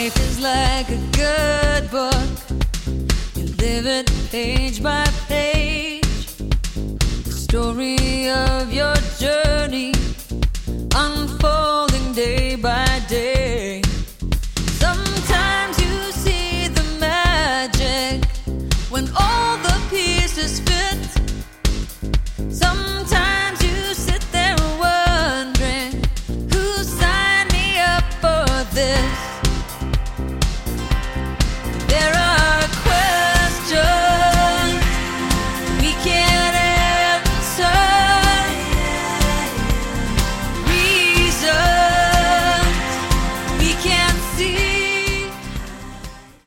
Is like a good book. You live it page by page. The story of your